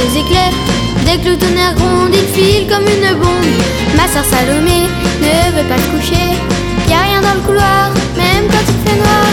les éclairs. Dès que le tonnerre gronde, il file comme une bombe. Ma sœur Salomé ne veut pas se coucher. Y a rien dans le couloir, même quand il fait noir.